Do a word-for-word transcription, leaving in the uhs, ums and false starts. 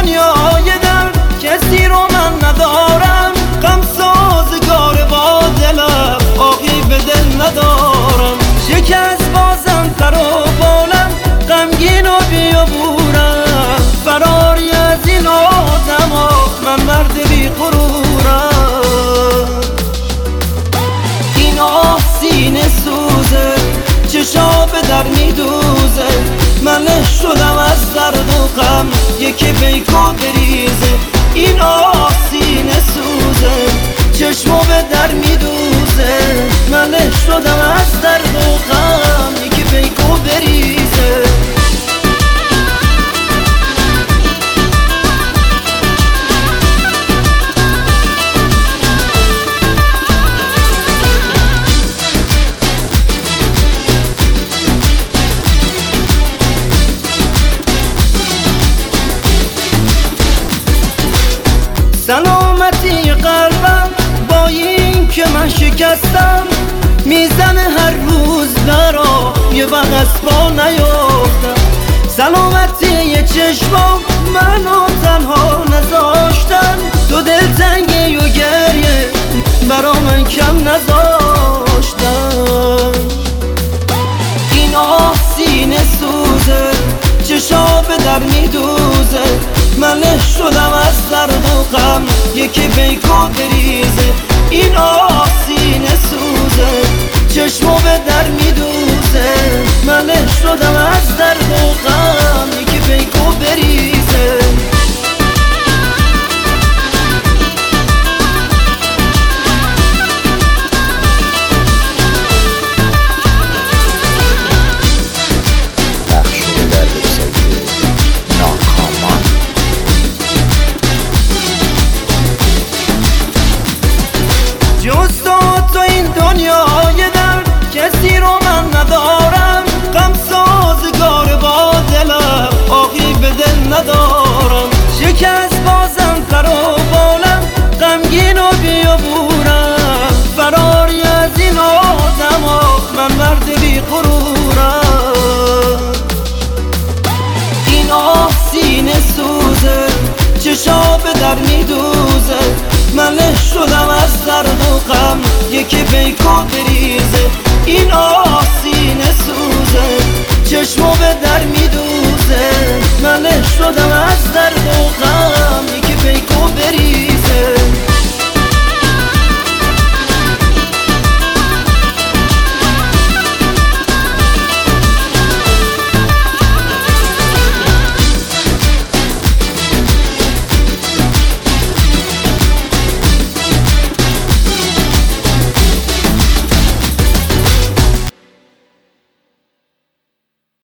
دنیای در کسی رو من ندارم، غم سازگار با دلم آقی به دل ندارم. شکست بازم تر و بالم غمگین و بیابورم، فراری از این آدم ها من مرد بی غرورم. این آه سینه سوزه چشا به در میدوزه، من له شدم از درد و غم یکی بیکو بریزه. این آه سینه سوزه چشمو به در میدوزه، من له شدم از درد و غم یکی بیکو بریزه. سلامتی قلبم با این که من شکستم، میزنه هر روز برا یه وقت از پا نیافتم. سلامتی چشمام منو تنها نذاشتن، تو دلتنگی و گریه برا من کم نذاشتن. این آه سینه سوزه چشا به در میدوزه، من له شدم از درد و غم یکی بیکو بریزه. این آه سینه سوزه چشمو به در میدوزه، من له شدم از درد و غم یکی بیکو بریزه. جز تو تو این دنیای در کسی رو من ندارم، غم سازگار با دلم آقی به دل ندارم. شکست بازم تر و بالم غمگین و بیابورم، فراری از این آدم ها من مرد بی غرورم. این آه سینه سوزه چشا به در میدوزه، من له شدم از درد و غم یکی بیکو بریزه. این